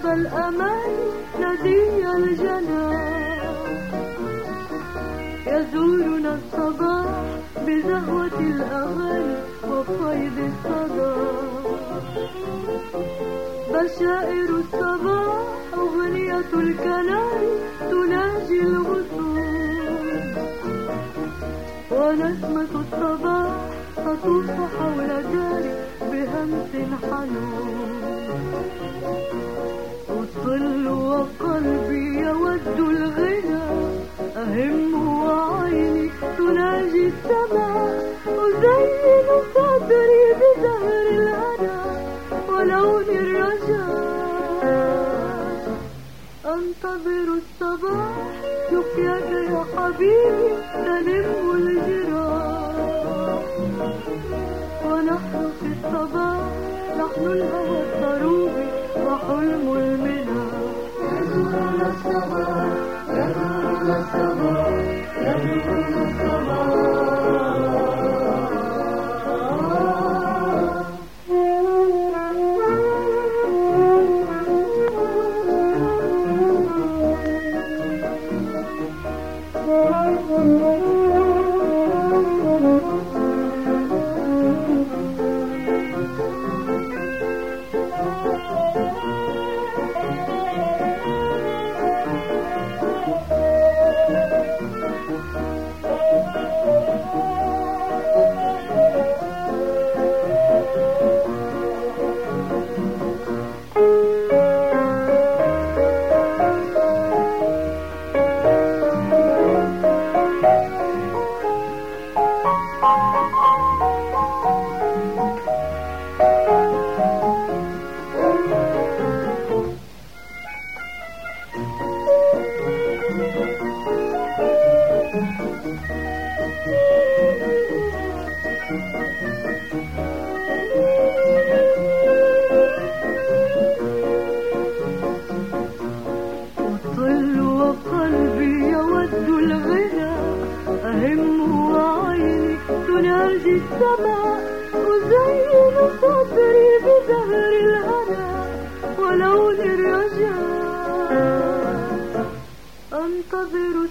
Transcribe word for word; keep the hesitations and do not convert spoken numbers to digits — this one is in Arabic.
الأمان ندي الجنان، يزورنا الصباح بزهوة الأغاني وفيض الصدى. بشائر الصباح أغنية الكناري تناجي الغصون، ونسمة الصباح تطوف حول داري بهمس حنون. أطل وقلبي يود الغنى، أهم وعيني تناجي السماء. أزين صدري بزهر الهنا ولون الرجاء، أنتظر الصباح لقياك يا حبيبي تلم الجراح. ونحن في الصباح نحن الهوى الضروبي وحلم المنى. يزورنا الصباح يزورنا الصباح يزورنا الصباح. أطل وقلبي يود الغنى، أهم وعيني تناجي السماء. أزين صدري بزهر الهنا ولون الرجاء، أنتظر